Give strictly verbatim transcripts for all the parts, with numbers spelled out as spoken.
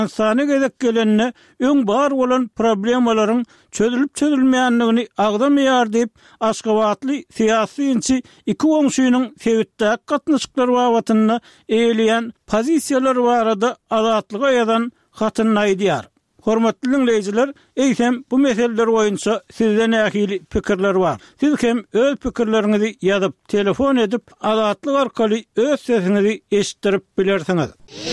Sany gezek gelenine öň bar bolan problemalaryň çözülüp çözülmeýändigini agdamaýar diýip Aşgabatly syýasy inçi iki oňşuýynyň sebitde gatnaşyklary babatyna eýleýän pozisiýalar barada azatlyga ýazan hatyny aýdýar. Hormatly dinleýijiler, eýsem bu meseleler boýunça sizden ähili pikirler bar. Siz hem öz pikirleriňizi ýazyp, telefon edip, azatlyk arkaly öz sesiňizi eşitdirip bilersiňiz.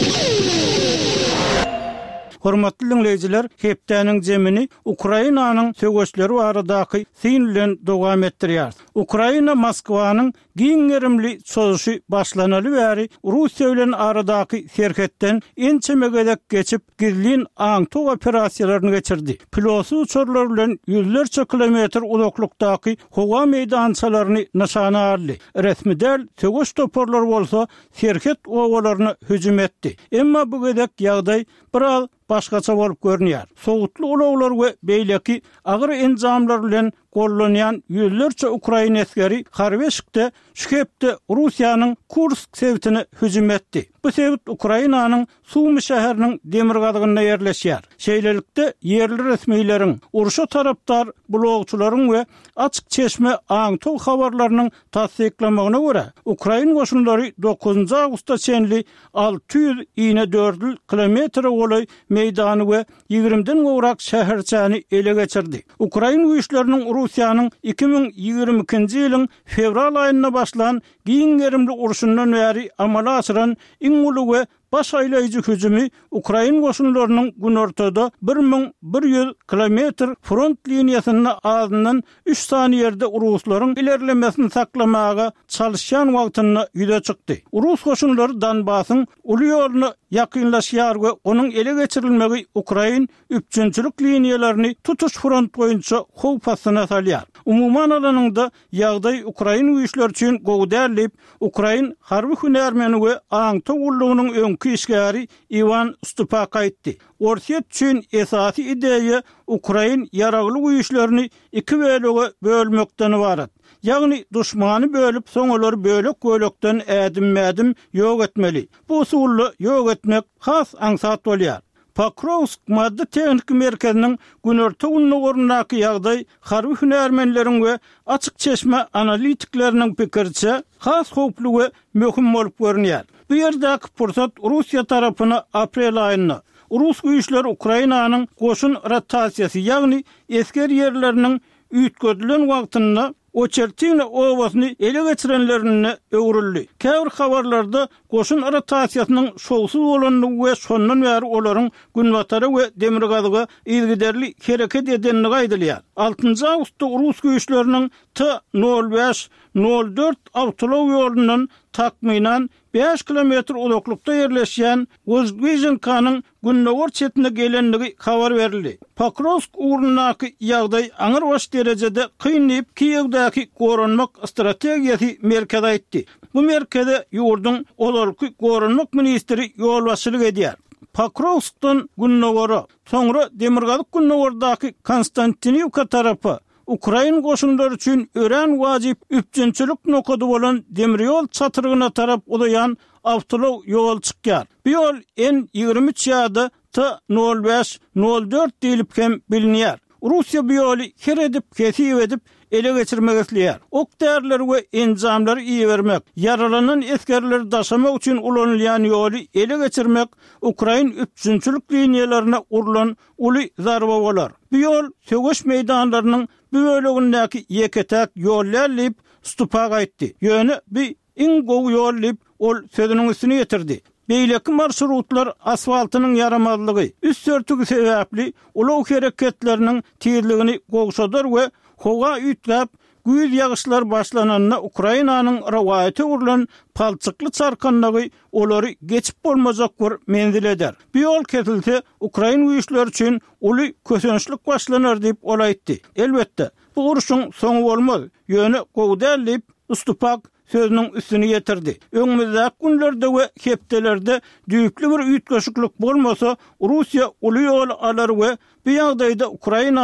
Hormatly dinleýijiler, hepdeniň jemini Ukrainanyň söwüşleri baradaky synlen dowam etdirýär. Ukraina Moskwanyň giňerimli çözüşi başlanaly bäri Russiýa bilen aradaky serhetden ençemegedek geçip gizlin aňto operasiýalaryny geçirdi. Pilotsy uçurlar bilen yüzlerçe kilometr uzaklykdaky howa meýdançalaryny nişana aldy. Resmi däl söwüş toporlar bolsa serhet owalaryna hüjüm etdi. Emma bu gedek ýagdaý biraz başgaça bolup görünýär. Sowutly ulaglar we beýleki agyr enjamlar bilen gollanýan yüzlerçe Ukraina askeri Harbeşikde şühepde Russiýanyň Kursk sebitine hüjüm etdi. Bu sebit Ukrainanyň Sumy şäheriniň demirgadygyna ýerleşýär. Şeýlelikde yerli resmiýleriň, uruşa tarapdar blogçularyň we açyk çeşme aňto habarlarynyň tasdiklamagyna görä, Ukraina goşunlary dokuzunçy awgustda çenli alty ýüz ine dört kilometr bolay meýdany we ýigrimden gowrak şäherçäni ele geçirdi. Ukraina güýçleriniň Russiýanyň iki ming ýigirme ikinji ýylyň fevral aýyna başlan giňerimli uruşundan bäri amala aşyran iň uly we baş aýlaýjy hüjümi Ukraina goşunlarynyň gün ortada bir ming bir ýüz kilometr front liniýasyny azyndan üç saniýede uruslaryň ilerlemesini saklamaga çalışýan wagtyna ýüze çykdy. Urus goşunlary Donbasyň uly ýoluny ýakynlaşýar we onuň ele geçirilmegi Ukraina üçinçilik liniýalaryny tutuş front boýunça howp astyna salýar. Umuman alanyňda ýagdaý Ukraina güýçleri üçin gowdärlip, Ukraina harby hünärmeni we aňto ullugynyň öňkü işgäri Ivan Stupak aýtdy. Orsiýet üçin esasy ideýa Ukraina ýaragly güýçlerini iki bölege bölmekden ibaret. Ýagny duşmany bölüp soňalar bölek bölekden ädim-mädim ýok etmeli. Bu usuly ýok etmek has aňsat bolýar. Pakrovsk madde tehnik merkeziniň günorta unuňorundaky ýagdaý harby hünärmenleriň we açyk çeşme analitikleriniň pikirçe has howply we möhüm bolup görünýär. Bu ýerdäki pursat Russiýa tarapyna aprel aýyna Rus güýçleri Ukrainanyň goşun rotasiýasy, ýagny esker ýerleriniň üýtgedilen wagtyna Oçertina owasyny ele geçirenlerine öwrüldi. Käbir habarlarda goşun rotasiýasynyň şowsuz bolanyny we şondan bäri olaryň günbatary we demirgadyga ilgiderli hereket edenligi aýdylýar. altynjy awgustda Rus güýçleriniň T nol beş nol dört awtolow ýolundan takminan beş kilometr uzaklykda ýerleşýän Vozgizhenkanyň günnäwir çetine gelenligi habar berildi. Pakrovsk urunaky ýagdaý aňyr baş derejede kynlyp Kiýewdäki goranmak strategiýasy merkez aýtdy. Bu merkeze ýurdun olarky goranmak ministri ýol başçylyk edýär. Pakrovskdan günnäwiri, soňra Demirgazyk günnäwirdaky Konstantinivka tarapy Ukraina goşunlary üçin ören wajyp üçinçilik nokady bolan demir ýol çatyrygyna tarap udayan awtolow ýol çykýar. Bu ýol N ýigirme üç ýa-da T nol beş nol dört diýilip hem bilinýär. Russiýa bu ýoly her edip, kesip edip ele geçirmek isleýär. Ok därleri we enjamlary iýermek, yaralanan eskerleri daşamak üçin ulanylýan ýoly ele geçirmek Ukraina üçinçilik liniýalaryna urulan uly zarba bolar. Bu ýol söwüş meýdanlarynyň bu bölegindäki ýeketäk ýollarlyp Stupak aýtdy. Ýöne bir iň gowy ýollyp ol sözüniň üstüne getirdi. Beýleki marşrutlar asfaltynyň yaramazlygy, üst sörtügi sebäpli ulaw hereketleriniň tezligini gowşadar we howa üýtläp güýz ýagyşlar başlananyna Ukrainanyň rawaty urulan palçykly çarkanlygy olary geçip bolmazak bir menzil eder. Bu ýol kesilse Ukraina güýçleri üçin uly kösençlik başlanar diýip ol aýtdy. Elbetde bu uruşyň soňy bolmaz. Ýöne gowdärlip Stupak sözünün üstüne getirdi. Öňümizde günlerde we hepdelerde düýükli bir üýtgeşiklik bolmasa Russiýa uly ýol alar we bu ýagdaýda Ukrainanyň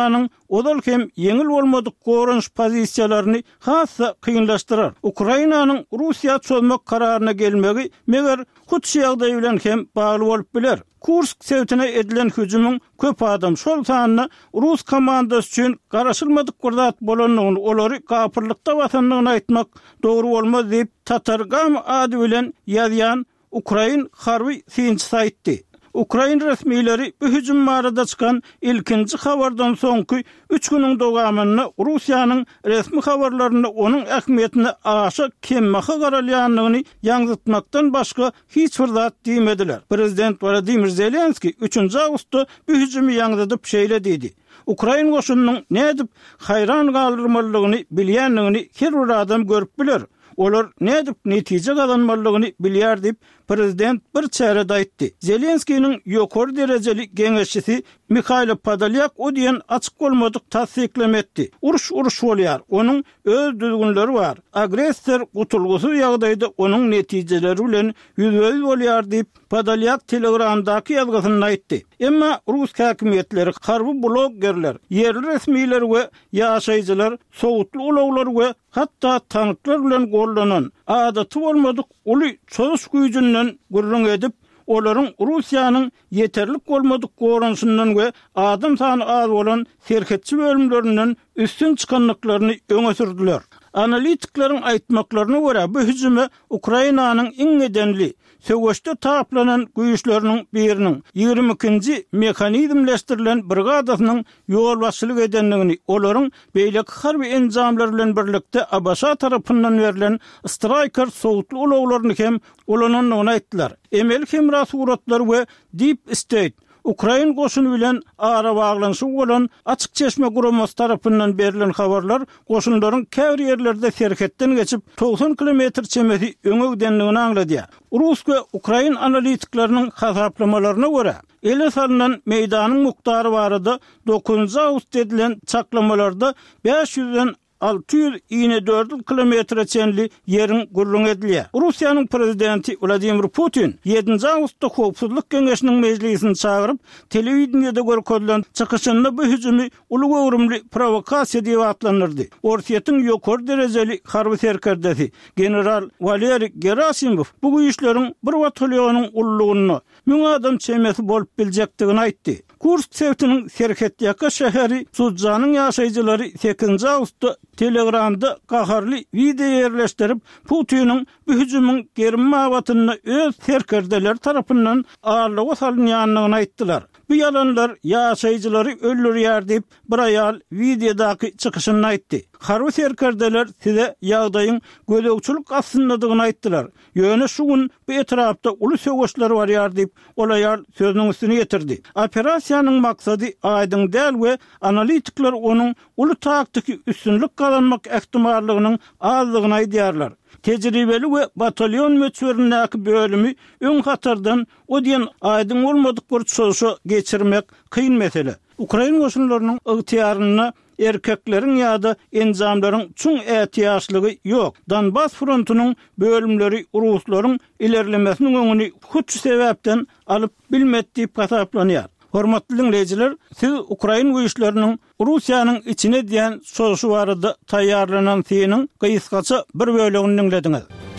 odal hem yeňil bolmadyk gorunç pozisiýalaryny hassa kynlaşdyrar. Ukrainanyň Russiýa çolmak kararyna gelmegi meger hut şeýagdaý bilen hem bagly bolup biler. Kursk sevtine edilen hüjümüň köp adam şol sanyna Rus komandasy üçin garaşylmadyk gurdat bolanyny olary gapyrlykda watanlygyny aýtmak dogry bolmaz diýip Tatargam ady bilen ýazýan Ukrain harby synçy aýtdy. Ukrain resmiýleri bu hüjüm barada çykan ilkinji habardan soňky üç güniň dowamyny Russiýanyň resmi habarlaryny onuň ähmiýetini aşa kemmaha garalýanlygyny ýaňytmakdan başga hiç bir zat diýmediler. Prezident Vladimir Zelenski üçünji awgustda bu hüjümi ýaňytyp şeýle diýdi. Ukrain goşunynyň nädip hayran galdyrmalygyny bilýänligini her bir adam görüp biler. Olar nädip netije kazanmalygyny bilýär diýip prezident bir çärede aýtdy. Zelenskiň ýokary derejeli geňeşçisi Mikhail Podolyak o diýen açyk bolmadyk tasdiklam etdi. Uruş uruş bolýar. Onuň öz düzgünleri bar. Agressor gutulgusy ýagdaýda onuň netijeleri bilen ýüzüňiz bolýar diýip Podolyak Telegramdaky ýazgysyny aýtdy. Emma Rus häkimetleri, harby bloggerler, yerli resmiýler we ýaşaýjylar, sowutly ulaglar we hatda tanklar bilen gollanan adaty bolmadyk uly çöz güýjünden gurrun edip olaryň Russiýanyň ýeterlik bolmadyk gorunşundan we adam sany az bolan serhetçi bölümlerinden üstün çykanlyklaryny öňe sürdiler. Analitiklerin aýtmaklaryna görä bu hüjüme Ukrainanyň iň edenli söwüşde taplanan güýçleriniň biriniň ýigirmi ikinji mehanizmleşdirilen brigadasynyň ýol başçylyk edenligini, olaryň beýleki harby enjamlar bilen birlikde Abaşa tarapyndan berilen Striker sowutly ulaglaryny hem ulananyny aýtdylar. Emel hemra suratlar we Deep State Ukrain goşuny bilen ara baglanyşy bolan açyk çeşme guramasy tarapyndan berilen habarlar goşunlaryň käbir ýerlerde serhetden geçip doksan kilometr çemeti öňe gidenligini aňlady. Rus we Ukrain analitikleriniň hasaplamalarına görä, ele salynan meýdanyň muktary barada dokuzunji awgust edilen çaklamalarda beş yüzden altı yüz ine dört kilometre çenli yerin gurrun edilýär. Russiýanyň prezidenti Vladimir Putin yedinji awgustda Howpsuzlyk Geňeşiniň mejlisini çagyryp telewizionyada görkezlen çykyşynda bu hüjümi uly gowrumly provokasiýa diýip atlandyrdy. Orsiýetin ýokary derejeli harby serkerdesi general Valeri Gerasimov bu güýçleriň bir batalyonyň ullugyny müň adam çemesi bolup biljekdigini aýtdy. Kursk sevtiniň Serhetýaka şäheri Sudzanyň ýaşaýjylary sekizinji awgustda Telegramda gaharly video ýerleşdirip Putiniň bu hüjümüň gerim awatyny öz serkerdeler tarapyndan ağırlyga salynýanlygyny aýtdylar. Bu yalanlar ýaşaýjylary öldürýär diýip bir aýal videodaky çykyşyny aýtdy. Harby serkerdeler size ýagdaýyň gözegçilik asyndygyny aýtdylar. Ýöne şu gün bu etrapda uly söwüşler barýar diýip ol aýal sözüniň üstüne ýetirdi. Operasiýanyň maksady aýdyň däl we analitikler onuň uly taktyky üstünlük kazanmak ähtimallygynyň azlygyny aýdýarlar. Tejribeli we batalyon möçberindäki bölümi öň hatardan o diýen aýdyň bolmadyk bir çözüşe geçirmek kyn mesele. Ukrain goşunlarynyň ygtyýaryna erkekleriň ýa-da enjamlaryň çuň ähtiýaçlygy ýok. Donbas frontunyň bölümleri Ruslaryň ilerlemesiniň öňüni hut sebäpden alyp bilmedi diýip hasaplanýar. Hormatly dinleyijiler, siz Ukrain güýçleriniň Russiýanyň içine diýen sözü barada taýýarlanan synyň gysgaça bir bölegini dinlediňiz.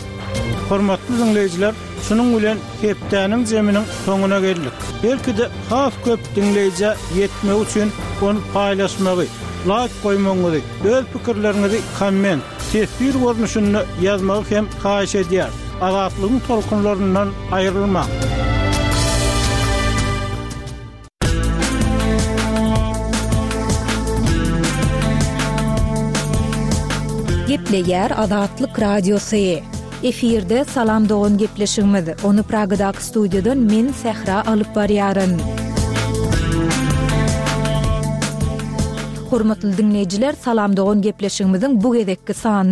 Hormatly dinleyijiler, şunuň bilen hepdäniň jeminiň soňuna geldik. Belki-de has köp dinleýije ýetmek üçin onu paýlaşmagy, like goýmagy, öz pikirleriňizi komment, tesbir görnüşünde ýazmagy hem haýyş edýär. Azatlygyň tolkunlaryndan aýrylmak. Gepleýär Azatlyk radiosy. Efirde Salam Dogan gepleşigimiz. Onu Pragadaky studiýadan men Sehra alyp barýaryn. Hormatly dinleyijiler, Salam Dogan gepleşigimiziň bu gezekki sanyny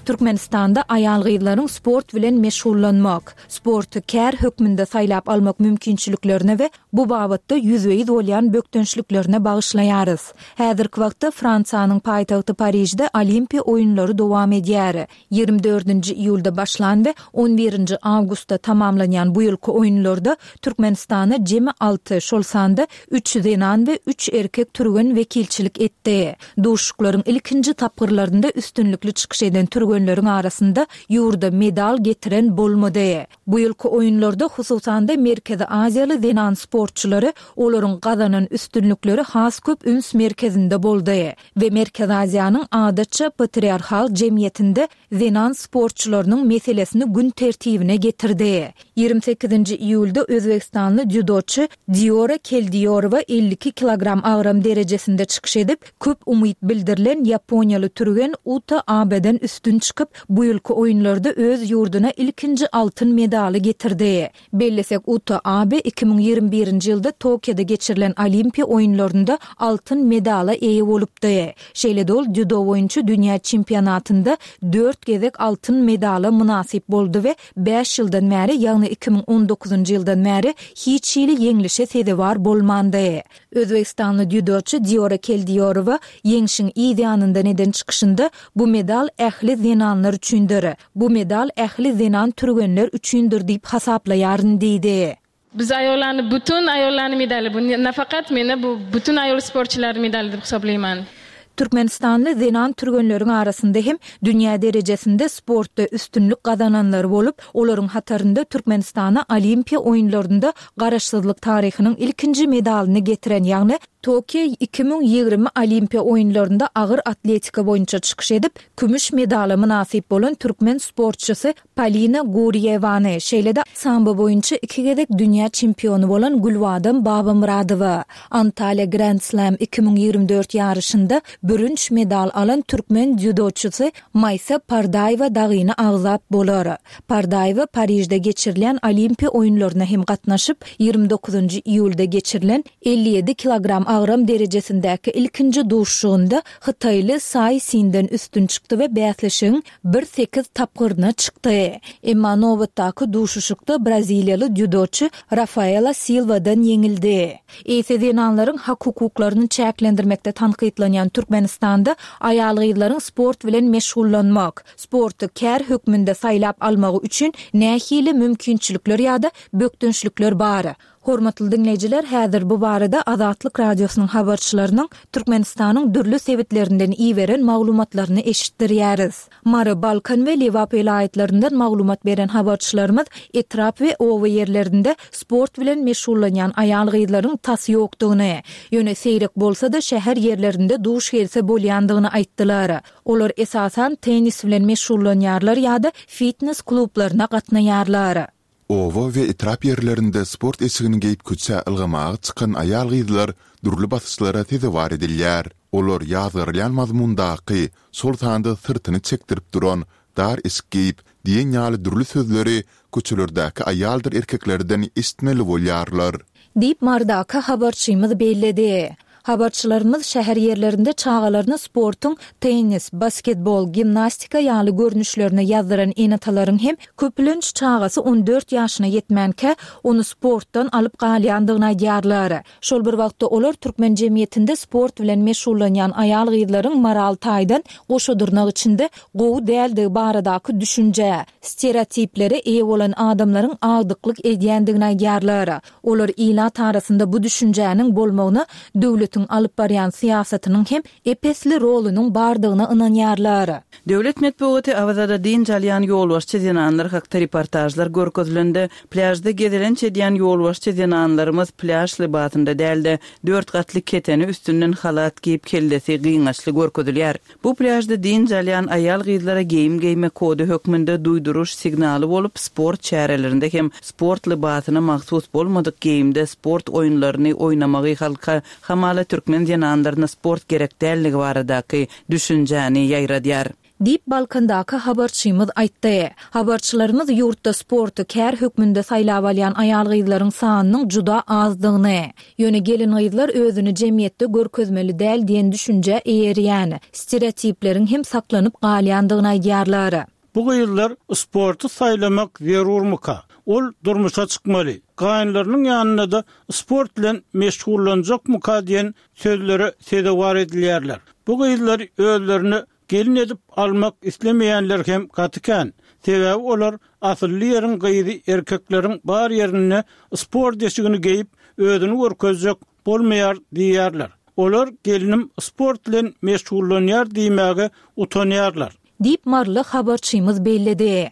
Türkmenistanda aýal gyzlaryň sport bilen meşgullanmak, sporty kär hökmünde saýlap almak mümkinçiliklerine we bu babatda ýüzüýiz bolýan bökdönçliklerine bagyşlaýarys. Häzirki wagtda Fransanyň paýtagty Parijde Olimpiýa oýunlary dowam edýär. ýygrimi dördünji iýulda başlan we on birinji awgustda tamamlanýan bu ýylky oýunlarda Türkmenistana jemi alty, şol sanda üç zenan we üç erkek türgen wekilçilik etdi. Duşuklaryň ilkinji tapgyrlarynda üstünlikli çykyş eden türgenleriň arasynda ýurda medal getiren bolmady. Bu ýylky oýunlarda hususanda Merkezi Aziýaly zenan sportçylary olaryň gazanan üstünlikleri has köp üns merkezinde boldy we Merkezi Aziýanyň adatça patriarhal jemgyýetinde zenan sportçylarynyň meselesini gün tertibine getirdi. ýygrimi sekizinji iýulda Özbekistanly judoçy Diora Keldiyorova elli iki kilogram agram derejesinde çykyş edip köp umyt bildirilen Yaponiýaly türgen Uta Abe'den üstün çıkıp bu ýylky oýunlarda öz ýurduna ilkinji altyn medaly getirdi. Bellesek Uta Abe iki ming ýygrimi birinji ýylda Tokyoda geçirilen Olimpiýa oýunlarynda altyn medala eýe bolupdy. Şeýle ol judo boýunça dünýä çempionatynda dört gezek altyn medala münasip boldy we beş ýyldan bäri, ýagny iki ming on dokuzunji ýyldan bäri hiç ýyly ýeňilişe sezewar bolmandy. Özbekistanly judoçy Diora Keldiyorova ýeňişiň ideýanynda neden çykyşynda bu medal ähli zenanlar üçindir. Bu medal ähli zenan türgenler üçindir diýip hasaplaýaryn diýdi. Biz ayollarni bütün ayollarni medali, bu nafaqat meni bu bütün ayol sportçylar medali dep hesaplayman. Türkmenistanly zenan türgenleriň arasynda hem dünýä derejesinde sportda üstünlük gazananlar bolup, olaryň hatarynda Türkmenistana Olimpiýa oýunlarynda garaşsyzlyk taryhynyň ilkinji medalyny getiren, ýagny Tokyo iki ming ýygrimi Olimpiýa oýunlarynda agyr atletika boýunça çykyş edip, kümüş medala münasip bolan türkmen sportçysy Polina Guriýewany, şeýle-de samba boýunça iki gezek dünýä çempionu bolan Gulbadam Babamuradowa, Antalya Grand Slam iki ming ýygrimi dört ýarışynda bürünç medal alan türkmen judoçysy Maysa Pardaýewa dagyny agzap bolar. Pardaýewa Parijde geçirilen Olimpiýa oýunlaryna hem gatnaşyp, ýygrimi dokuzunji iýulda geçirilen elli ýedi kilogram agram derejesindäki ilkinji duşşugynda Hytaýly Say Sinden üstün çykdy we bäsleşiň bir sekiz tapgyryna çykdy. Emma nowatdaky duşuşykda Braziliýaly judoçy Rafaela Silva'dan ýeňildi. Eýse zenanlaryň hak hukuklaryny çäklendirmekde tanqidlanýan Türkmenistanda aýal gyzlaryň sport bilen meşgullanmak, sporty kär hökmünde saýlap almagy üçin nähili mümkinçilikler ýa-da bökdönçlikler bar. Hormatly dinleýijiler, häzir bu barada Azatlyk radiosynyň habarçylarynyň Türkmenistanyň dürli sebetlerinden iýberen maglumatlaryny eşitdirýäris. Mary Balkan we Lewap vilayatlerinden maglumat beren habarçylarymyz etrap we owa ýerlerinde sport bilen meşgullanýan aýal gyzlaryň tasy ýokdugyny, ýöne seýrek bolsa da şäher ýerlerinde duş gelse bolýandygyny aýtdylar. Olar esasan tenis bilen meşgullanýarlar ýa-da fitness klublaryna gatnaýarlar. Owa we etrap yerlerinde sport esigini geyip küçä ılgamağa çıkan aýal gyzlar durly basışlara tezewar edilýär. Olar ýazgyrlan mazmundaky sol tanda sırtyny çekdirip duran dar esgeyip diýen ýaly durly sözleri köçelerdäki aýaldyr erkeklerden istmeli bolýarlar. Diýip mardaka habarçymyz belledi. Habarçylarymyz şäher ýerlerinde çağalaryny sportyň tenis, basketbol, gimnastika ýaly görnüşlerini ýazdyran enatalaryň hem köpülenç çağasy on dört ýaşyna ýetmänke onu sportdan alyp galýandygyny aýdýarlar. Şol bir wagtda olar türkmen jemgyýetinde sport bilen meşgullanýan aýal gyzlaryň moral taýdan goşudurnak içinde gowy däldigi baradaky düşünje, stereotipleri eýe bolan adamlaryň agdyklyk edýändigini aýdýarlar. Olar ilat arasynda bu düşünjäniň bolmagyny döwlet alyp barýan siýasatynyň hem epesli rolunyň bardygyna ynanýarlar. Döwlet medeniýeti awazada din jalyan ýolbaşçy zenanlar hakda reportajlar görkezilende. Pляжda gezilen çedýän ýolbaşçy zenanlarymyz pляж libatynda däldi. dört gatly keteni üstünden halat giyip kellesi gyňaçly görkezilýär. Bu pляжda din jalyan aýal gyzlara geyim geyme kody hökmünde duýduruş signaly bolup sport çärelerinde hem sport libatyna mahsus bolmadyk geyimde sport oýunlaryny oýnamagy halka hamala türkmen zenanlaryna sport gerek dälligi baradaky düşünjäni ýaýradýar. Dip Balkandaky habarçymyz aýtdy. Habarçylarymyz ýurtda sportu kär hökmünde saýlap alýan aýal gyzlaryň sanynyň juda azdygyny, ýöne gelin gyzlar özüni jemgyýetde görkezmeli däl diýen düşünje eýerýän, stereotipleriň hem saklanyp galýandygyny aýdýarlar. Bu gyzlar sportu saýlamak zerurmuka? Ol durmuşa çykmaly. Gaýynlarynyň ýanyna da sport bilen meşgullanjakmuka diýen sözleri sedewar edilýärler. Bu gyzlar özlerini gelin edip almak islemeýänler hem gatykan. Sebäbi olar asylly ýerin gyzy erkekleriň bar ýerine sport deşigini geyip özüni görkezjek bolmaýar diýýärler. Olar gelinim sport bilen meşgullanýar diýmäge utanýarlar. Dip marly habarçymyz bellidi.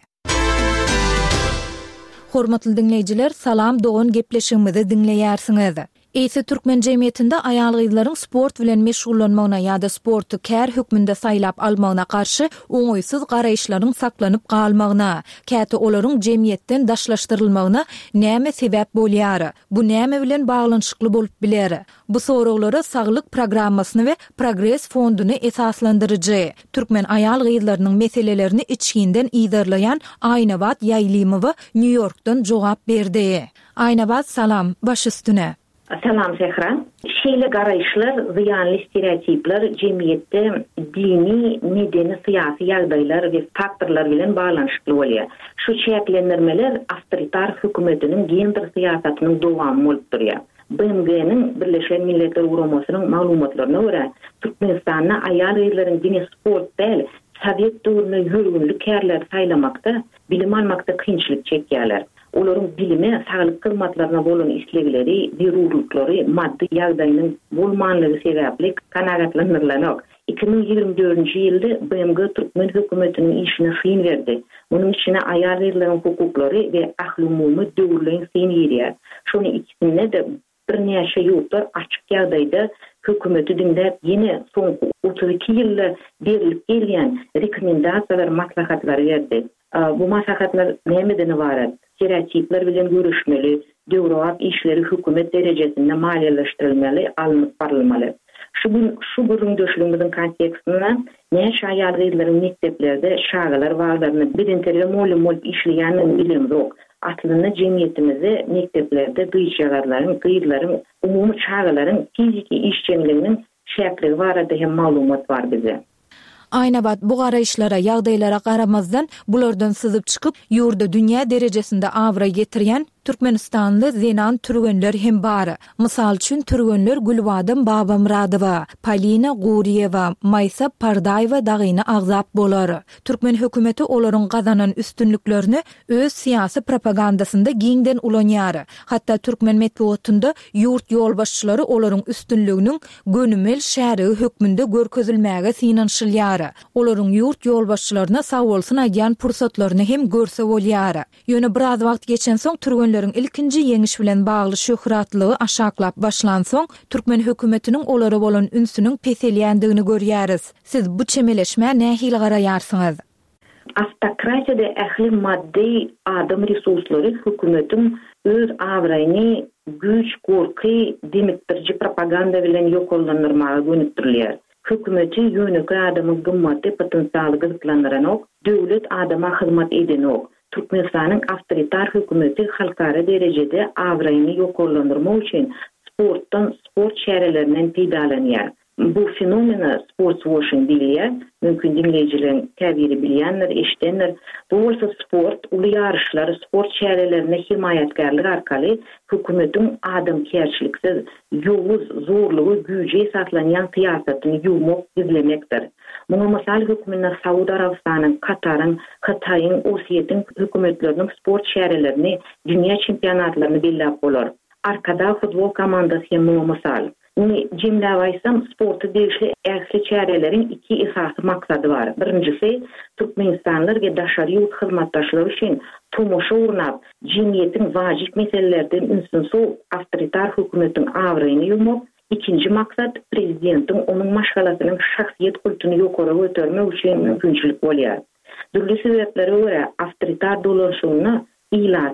Hormatly dinleyijiler, salam, dogan gepleşigimizi dinleýärsiňiz. Eýse türkmen jemgyýetinde aýal gyzlaryň sport bilen meşgullanmagyna ýa-da sportu kär hökmünde saýlap almagyna karşı oňoýsuz garaýşlaryň saklanyp galmagyna, käte olaryň jemgyýetden daşlaşdyrylmagyna näme sebäp bolýar? Bu näme bilen baglanyşykly bolup biler? Bu soraglara Saglyk programmasyny we Progress fonduny esaslandyrjy. Türkmen aýal gyzlarynyň meselelerini içinden ýydarlayan Aýnabad Ýaýlymowa New Yorkdan jogap berdi. Aýnabad, salam, baş üstüne. Salam Zehra. Şeýle garaýşlar, ziýanly stereotipler jemgyýetde dini, medeni, syýasy ýagdaýlar we faktorlar bilen baglanyşykly bolýar. Şu çäklendirmeler awtoritar hökümetiniň gender syýasatynyň dowamy bolup durýar. B M G'nin Birleşen Milletler Guramasynyň maglumatlaryna görä, Türkmenistanda aýal gyzlaryň dini sport däl, Sowet döwrüne ýörgünlik kärler saýlamakda, bilim almakda kynçylyk çekýärler. Olaryň bilime, saglyk hyzmatlaryna bolan islegleri, zerurlyklary, maddi ýagdaýynyň bolmanlygy sebäpli kanagatlandyrylanyk. iki bin ýygrimi dördünji ýylda B M G Türkmen hökümetiniň işine syn berdi. Munyň içine aýal gyzlaryň hukuklary we ahly-umumy döwürleýin syn ýerýär. Şonu ikisine de bir näçe ýurtlar açyk ýagdaýda hökümeti dinläp ýene soňky otuz iki ýylda berilip gelýän rekomendasiýalar, maslahatlar berdi. Bu maslahatlar nämeden ibaret? Stereotipler bilen görüşmeli, döwrap işleri hökümet derejesinde maliýeleşdirilmeli, alınıp barylmaly. Şu şu göründüşligimiziň kontekstinde näçe aýal gyzlaryň mekteplerde şagalar wagtlaryny bilintirli molum bolup işleýänini bilýän yok. Aslında jemgyýetimizi mekteplerde gyýçagarlaryň, gyzlaryň, umumy çağalaryň fiziki işçiliginiň şäkligi barada hem maglumat bar bize. Aýnabad bu garaýşlara, ýagdaýlara garamazdan bulardan syzyp çykyp, ýurda dünýä derejesinde awra getirýän Türkmenistanly zenan türgenler hem bar. Mysal üçin türgenler Gulbadym Babamradowa, Polina Guriýewa, Maysa Pardaýewa dagyny agzap bolar. Türkmen hökümeti olaryň gazanan üstünliklerini öz syýasy propagandasynda giňden ulanýar. Hatda türkmen medeniýetinde ýurt ýolbaşçylary olaryň üstünliginiň gönümel şäherigi hökmünde görkezilmäge synanşylýar. Olaryň ýurt ýolbaşçylaryna sag bolsyn aýdýan pursatlaryny hem görse bolýar. Ýöne biraz wagt geçen soň türgen ilkinji yeňiş bilen bagly şöhratlygy aşaklap başlan soň Türkmen hökümetiniň olary bolan ünsüniň peselýändigini görýäris. Siz bu çemeleşme nähili garaýarsyňyz? Автократияда ähli maddi adam resurslary hökümetin öz awraýyny güç, gorky, demekdirji propaganda bilen ýokollandyrmaga gönüpdirler. Hökümeti ýöneki adamyň gymmaty potensialy gyzyklandyranok, döwlet adama hyzmat edenok. Türkmenistanyň awtoritar hökümeti halkara derejede awraýyny ýokollandyrmak üçin sportdan, sport şäherlerinden peýdalanýar. Bu fenomena sports washing diýilýär. Mümkin dinleýijiler täbiri bilýänler, eşdenler. Bu bolsa sport, uly ýarışlar, sport şäherlerine himayetgarlyk arkaly hökümetiň adamkärçiliksiz, ýowuz, zorlugy, güýje esaslanýan syýasatyny ýuwmak, gizlemekdir. Muňa mysal hökümetler Saudy Arabistanyň, Kataryň, Hytaýyň, Ossetyň hökümetleriniň sport şäherlerini, dünýä çempionatlaryny bellap bolar. Arkada futbol komandasy hem muňa mysal. Ni jemläp aýsam, sporty degişli äsli çäreleriň iki esasy maksady bar. Birincisi, Türkmenistanlylar we daşary ýurt hyzmatdaşlary üçin tomoşa urnap, jemgyýetiň wajyp meselelerden ünsün so awtoritar hökümetiň awraýyny ýummak. İkinci maksat, prezidentiň onuň maşgalasynyň şahsiýet kulturyny ýokary götürmek üçin mümkinçilik bolýar. Dürli sebeplere görä awtoritar dolaşygyny ilatyň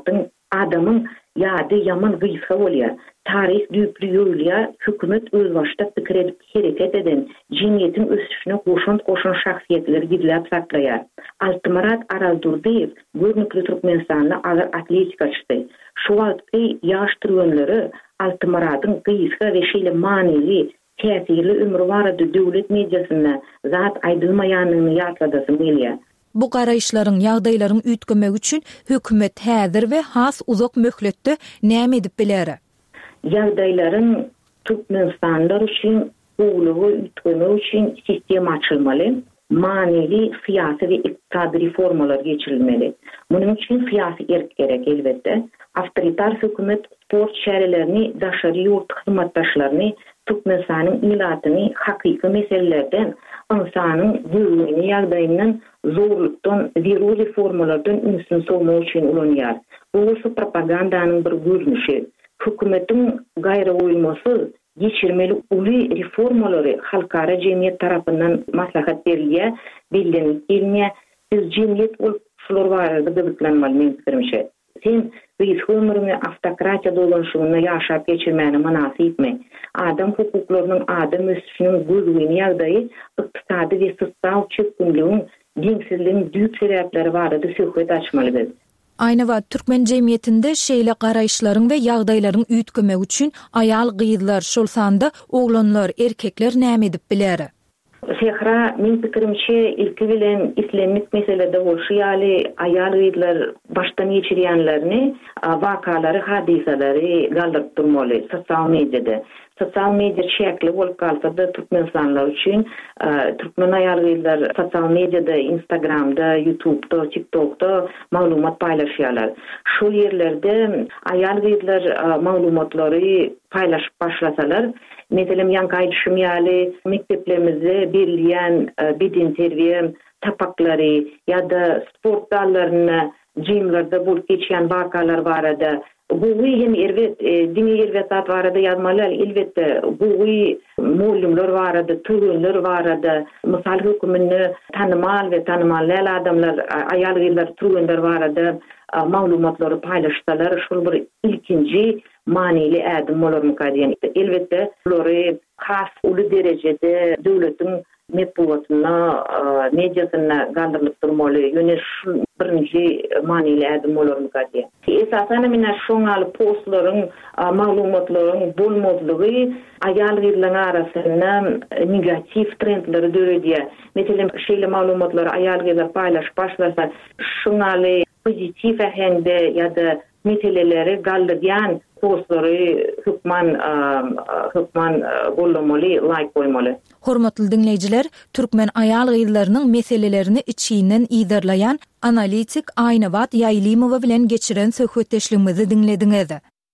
adamın ýa-da ýaman gysga bolýar. Tarih düýpli ýolya hökümet öz başda pikir edip hereket eden jemgyýetiň ösüşine goşun goşun şahsiýetleri gidilip saklaýar. Altymarat Arazdurdiýew görnükli Türkmenistanly agyr atletikaçysy. Şu wagtda ýaş türgenleri Altymarat'ın gysga we şeýle manili täsirli ömrü barada döwlet mediasyna zat aýdylmaýanyny ýatladasy gelýär. Bu garaýşlaryň ýagdaýlaryň üýtgemek üçin hökümet häzir we has uzak möhletde näme edip biler? Ýagdaýlaryň Türkmenistanlar üçin ulugy üýtgemek üçin sistem açylmaly. Manili siyasi ve iktisadi reformalar geçirilmeli. Bunun için siyasi erk gerek elbette. Avtoritar hükümet sport şäherlerini, daşary ýurt hyzmatdaşlaryny, Türkmenistanyň ilatyny hakyky meselelerden, insanyň güýjüni ýagdaýyndan, zorlukdan, zero reformalardan ünsün solmak üçin ulanýar. Bu propagandanyň bir görnüşi. Hükümetiň gaýra oýulmasy geçirmeli uly reformalary halkara jemgyýet tarapyndan maslahat berilýär, bildirilýär. Ilmiýe biz jemgyýet bolup şular barada gıdıklanmaly men pikirimçe. Sen biz ömrüňi автокраtiýa dolanşygyna ýaşap geçirmäni manasy etme. Adam hukuklarynyň adam ösüşiniň gözüni ýagdaýy ykdysady we sosial çökünlüğün, diňsizligiň düýp sebäpleri barada söhbet açmalydyr. Aýna wagt türkmen jemgyýetinde şeýle garaýşlaryň we ýagdaýlaryň üýtgemek üçin aýal gyýdylar, şol sanda oglanlar, erkekler näme edip biler? Sehra, men pikirimçe ilki bilen islemik meselede bolşy ýaly aýal gyýdylar başdan geçirýänlerini, wakalary, hadisalary galdyryp durmaly sosial mediada. Sosial media şekli bolup kalsa da Türkmenistanlar üçin Türkmen aýal gyýdylar sosial mediada, Instagramda, YouTube'da, TikTok'da maglumat paýlaşýarlar. Şol ýerlerde aýal gyýdylar maglumatlary paýlaşyp başlasalar, meselem ýanky düşüm ýaly mekdeplerimizde berilýän beden terbiýe tapaklary ýa-da sport dallaryny jimlerde bolup geçýän wakalar barada bu hem elbet dini elbet barada ýazmalar elbette bu muallimler barada türgenler barada misal hökümini tanımal we tanımaly adamlar aýal gyýdylar türgenler barada maglumatlary paýlaşsalar şol bir ilkinji manili ädim bolar mukaddiýen. Elbette olary has uly derejede döwletiň metbuatyna, mediasyna galdyryp durmaly. Ýöne şu birinji manili ädim bolar mukaddiýen. Esasen mene şoňaly postlaryň, maglumatlaryň bolmadlygy aýal gyýdylaryň arasynda negativ trendleri döredýär. Meselem şeýle maglumatlary aýal gyýdylar paýlaşyp başlasa, şoňaly pozitiv ähengde ýa-da meseleleri galdyrýan postları hükman hükman bolmaly, like koymaly. Hormatly dinleýijiler, türkmen aýal gyýdylarynyň meselelerini içinden iýdarlayan analitik Aýna wagt Ýaýlymowa bilen geçiren söhbetdeşligimizi dinlediňiz.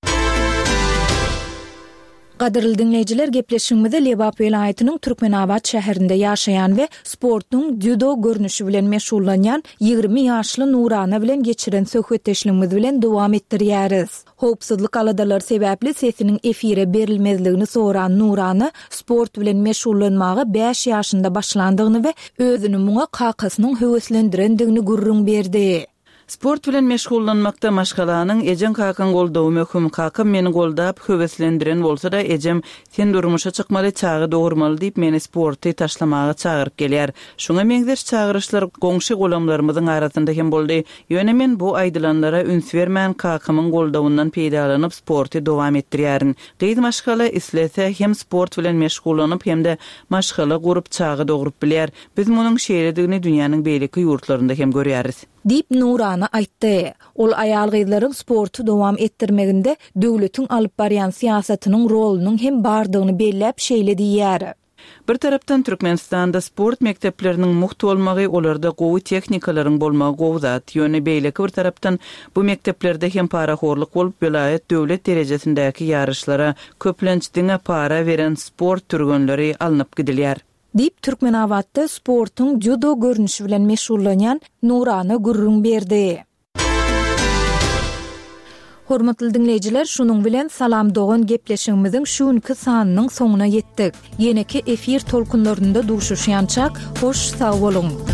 Gaderly dinleýijiler, gepleşigimizde Lebap welaýatynyň Türkmenabad şäherinde ýaşaýan we sportnyň judo görnüşi bilen meşgullanýan ýygrimi ýaşly Nurana bilen geçiren söhbetdeşligimiz bilen dowam etdirýäris. Howpsuzlyk aladalar sebäpli sesiniň efire berilmezligini soran Nurana sport bilen meşgullanmagy beş ýaşynda başlandygyny we özüni muňa kakasynyň höweslendirendigini gurrun berdi. Sport bilen meşgullanmakda maşgalanyň ejem kakan goldawy möhüm kakam meni goldap höweslendiren bolsa-da ejem sen durmuşa çykmaly, çagy dogurmaly diýip meni sporty taşlamaga çagyryp gelýär. Şoňa meňzeş çagyryşlar goňşy golamlarymyzyň arasynda hem boldy. Ýöne men bu aýdylanlara üns bermän kakamyň goldawyndan peýdalanyp sporty dowam etdirýärin. Gaýdy maşgala islese hem sport bilen meşgullanyp hem de maşgala gurup çagy dogurup bilýär. Biz munyň şeýledigini dünýäniň beýleki ýurtlarynda hem görýäris. Dip Nurana aýtdy. Ol aýal gyýdylaryň sportu dowam etdirmeginde döwletiň alyp barýan siýasatynyň rolunyň hem bardygyny belläp şeýle diýär. Bir tarapdan Türkmenistanda sport mekteplerinin muhtu olmagy, olarda gowy teknikalaryň bolmagy gowzat. Ýöne beýleki bir tarapdan bu mekteplerde hem paraxorlyk bolup vilayet döwlet derejesindäki ýarışlara köplençdiňe para beren sport türgenleri alınıp gidilýär. Dip Türkmenabadda sportun judo görnüşi bilen meşgullanýan Nurana gurrun berdi. Hormatly dinleýijiler, şunuň bilen salam dogan gepleşigimiziň şuňky sanynyň soňuna ýetdik. Ýeneki efir tolkunlarynda duşuşýançak, hoş sag bolun.